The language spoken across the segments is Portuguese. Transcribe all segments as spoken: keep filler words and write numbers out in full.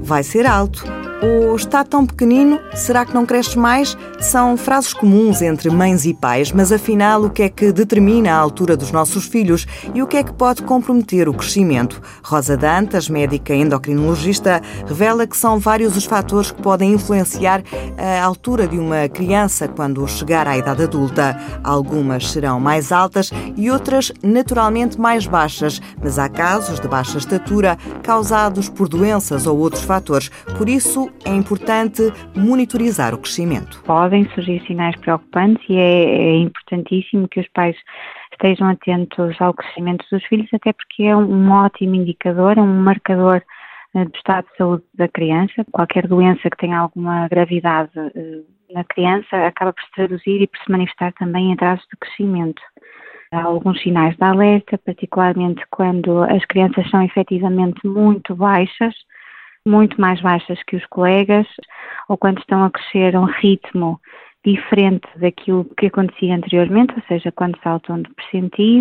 vai ser alto. Ou está tão pequenino, será que não cresce mais? São frases comuns entre mães e pais, mas afinal o que é que determina a altura dos nossos filhos e o que é que pode comprometer o crescimento? Rosa Dantas, médica endocrinologista, revela que são vários os fatores que podem influenciar a altura de uma criança quando chegar à idade adulta. Algumas serão mais altas e outras naturalmente mais baixas, mas há casos de baixa estatura causados por doenças ou outros fatores. Por isso, é importante monitorizar o crescimento. Podem surgir sinais preocupantes e é, é importantíssimo que os pais estejam atentos ao crescimento dos filhos, até porque é um ótimo indicador, é um marcador do estado de saúde da criança. Qualquer doença que tenha alguma gravidade na criança acaba por se traduzir e por se manifestar também em atrasos de crescimento. Há alguns sinais de alerta, particularmente quando as crianças são efetivamente muito baixas, muito mais baixas que os colegas, ou quando estão a crescer a um ritmo diferente daquilo que acontecia anteriormente, ou seja, quando saltam de percentis,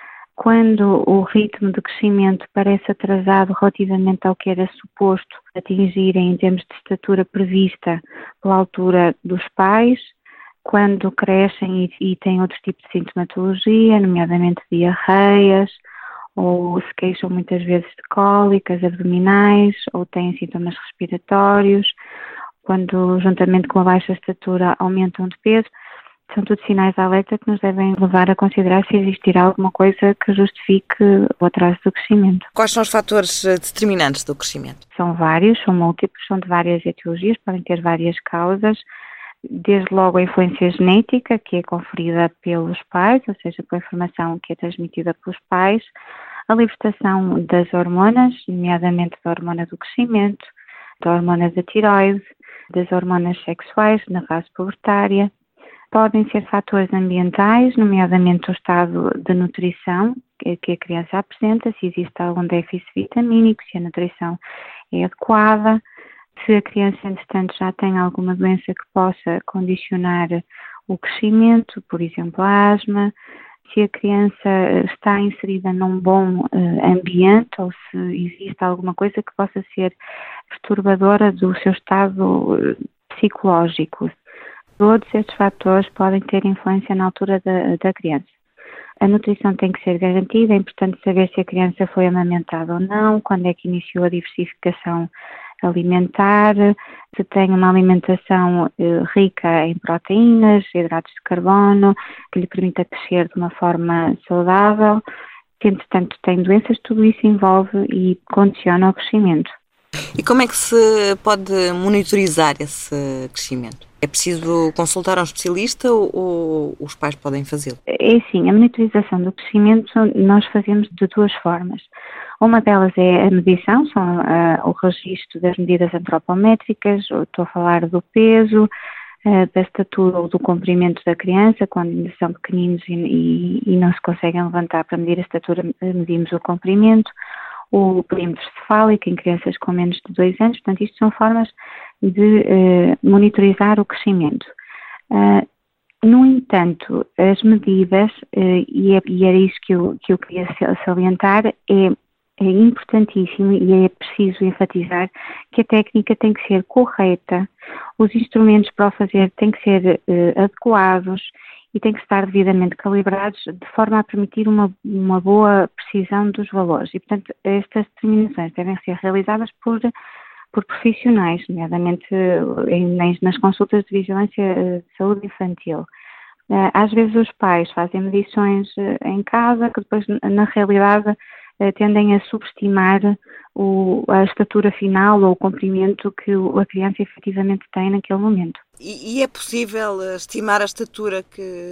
quando o ritmo de crescimento parece atrasado relativamente ao que era suposto atingirem em termos de estatura prevista pela altura dos pais, quando crescem e, e têm outro tipo de sintomatologia, nomeadamente diarreias, ou se queixam muitas vezes de cólicas abdominais, ou têm sintomas respiratórios, quando juntamente com a baixa estatura aumentam de peso, são todos sinais de alerta que nos devem levar a considerar se existirá alguma coisa que justifique o atraso do crescimento. Quais são os fatores determinantes do crescimento? São vários, são múltiplos, são de várias etiologias, podem ter várias causas, desde logo a influência genética, que é conferida pelos pais, ou seja, pela informação que é transmitida pelos pais, a libertação das hormonas, nomeadamente da hormona do crescimento, da hormona da tiroide, das hormonas sexuais na fase pubertária. Podem ser fatores ambientais, nomeadamente o estado de nutrição que a criança apresenta, se existe algum déficit vitamínico, se a nutrição é adequada, se a criança, entretanto, já tem alguma doença que possa condicionar o crescimento, por exemplo, a asma, se a criança está inserida num bom uh, ambiente ou se existe alguma coisa que possa ser perturbadora do seu estado uh, psicológico. Todos estes fatores podem ter influência na altura da, da criança. A nutrição tem que ser garantida, é importante saber se a criança foi amamentada ou não, quando é que iniciou a diversificação alimentar, se tem uma alimentação eh, rica em proteínas, hidratos de carbono, que lhe permita crescer de uma forma saudável. Se, entretanto, tem doenças, tudo isso envolve e condiciona o crescimento. E como é que se pode monitorizar esse crescimento? É preciso consultar um especialista ou, ou os pais podem fazê-lo? É assim, a monitorização do crescimento nós fazemos de duas formas. Uma delas é a medição, são uh, o registro das medidas antropométricas, estou a falar do peso, uh, da estatura ou do comprimento da criança, quando ainda são pequeninos e, e, e não se conseguem levantar para medir a estatura, medimos o comprimento, o perímetro cefálico em crianças com menos de dois anos, portanto isto são formas de uh, monitorizar o crescimento. Uh, no entanto, as medidas, uh, e, é, e era isso que eu, que eu queria salientar, é É importantíssimo e é preciso enfatizar que a técnica tem que ser correta, os instrumentos para o fazer têm que ser uh, adequados e têm que estar devidamente calibrados de forma a permitir uma, uma boa precisão dos valores. E, portanto, estas determinações devem ser realizadas por, por profissionais, nomeadamente em, nas consultas de vigilância de saúde infantil. Uh, às vezes os pais fazem medições uh, em casa que depois, na realidade, tendem a subestimar o, a estatura final ou o comprimento que a criança efetivamente tem naquele momento. E, e é possível estimar a estatura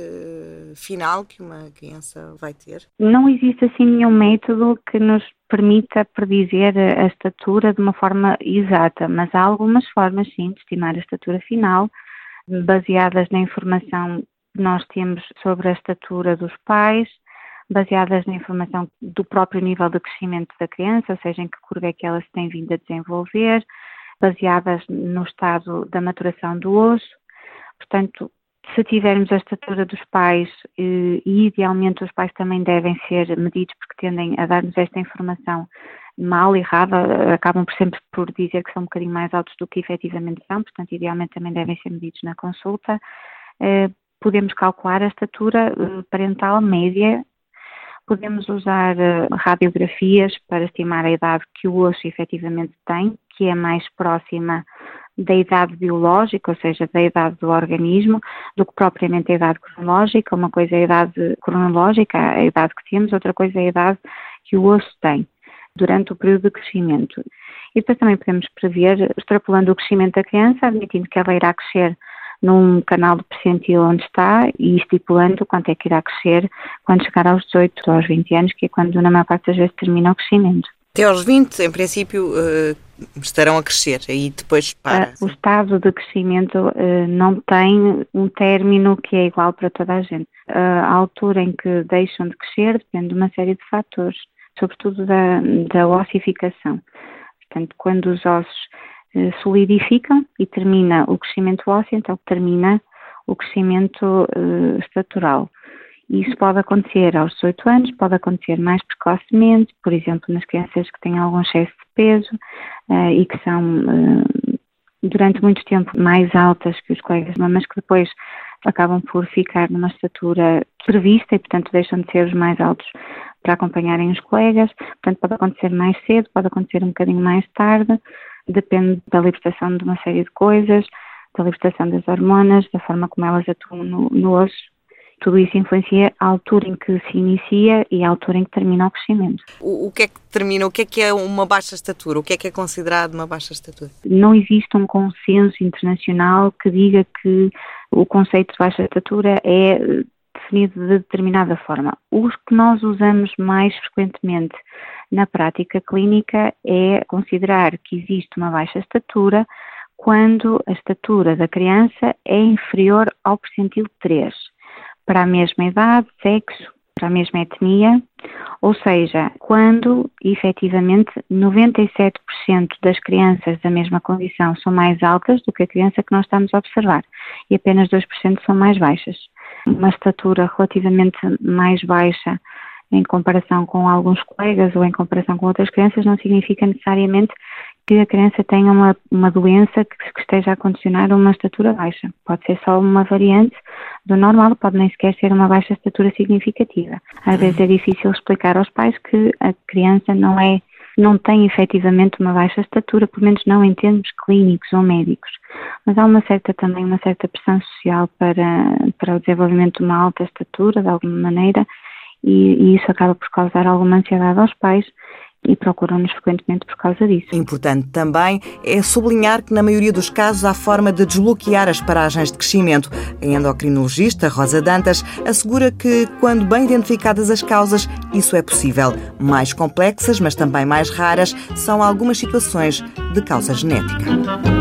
que, final que uma criança vai ter? Não existe assim nenhum método que nos permita predizer a estatura de uma forma exata, mas há algumas formas sim de estimar a estatura final, baseadas na informação que nós temos sobre a estatura dos pais, baseadas na informação do próprio nível de crescimento da criança, ou seja, em que curva é que ela se tem vindo a desenvolver, baseadas no estado da maturação do osso. Portanto, se tivermos a estatura dos pais, e idealmente os pais também devem ser medidos, porque tendem a dar-nos esta informação mal, errada, acabam por sempre por dizer que são um bocadinho mais altos do que efetivamente são, portanto, idealmente também devem ser medidos na consulta. Podemos calcular a estatura parental média. Podemos usar radiografias para estimar a idade que o osso efetivamente tem, que é mais próxima da idade biológica, ou seja, da idade do organismo, do que propriamente a idade cronológica. Uma coisa é a idade cronológica, a idade que temos, outra coisa é a idade que o osso tem durante o período de crescimento. E depois também podemos prever, extrapolando o crescimento da criança, admitindo que ela irá crescer num canal de percentil onde está e estipulando quanto é que irá crescer quando chegar aos dezoito ou aos vinte anos, que é quando na maior parte das vezes termina o crescimento. Até aos vinte, em princípio, estarão a crescer, aí depois para. O estado de crescimento não tem um término que é igual para toda a gente. A altura em que deixam de crescer depende de uma série de fatores, sobretudo da, da ossificação. Portanto, quando os ossos solidificam e termina o crescimento ósseo, então termina o crescimento uh, estatural. Isso pode acontecer aos dezoito anos, pode acontecer mais precocemente, por exemplo, nas crianças que têm algum excesso de peso uh, e que são uh, durante muito tempo mais altas que os colegas, mas que depois acabam por ficar numa estatura prevista e, portanto, deixam de ser os mais altos para acompanharem os colegas. Portanto, pode acontecer mais cedo, pode acontecer um bocadinho mais tarde. Depende da libertação de uma série de coisas, da libertação das hormonas, da forma como elas atuam no, no osso. Tudo isso influencia a altura em que se inicia e a altura em que termina o crescimento. O, o que é que determina? O que é que é uma baixa estatura? O que é que é considerado uma baixa estatura? Não existe um consenso internacional que diga que o conceito de baixa estatura é definido de determinada forma. O que nós usamos mais frequentemente na prática clínica é considerar que existe uma baixa estatura quando a estatura da criança é inferior ao percentil três, para a mesma idade, sexo, para a mesma etnia, ou seja, quando efetivamente noventa e sete por cento das crianças da mesma condição são mais altas do que a criança que nós estamos a observar e apenas dois por cento são mais baixas. Uma estatura relativamente mais baixa em comparação com alguns colegas ou em comparação com outras crianças não significa necessariamente que a criança tenha uma, uma doença que, que esteja a condicionar uma estatura baixa. Pode ser só uma variante do normal, pode nem sequer ser uma baixa estatura significativa. Às vezes é difícil explicar aos pais que a criança não é, não tem efetivamente uma baixa estatura, pelo menos não em termos clínicos ou médicos. Mas há uma certa também uma certa pressão social para, para o desenvolvimento de uma alta estatura, de alguma maneira, e, e isso acaba por causar alguma ansiedade aos pais e procuram-nos frequentemente por causa disso. Importante também é sublinhar que na maioria dos casos há forma de desbloquear as paragens de crescimento. A endocrinologista Rosa Dantas assegura que, quando bem identificadas as causas, isso é possível. Mais complexas, mas também mais raras, são algumas situações de causa genética.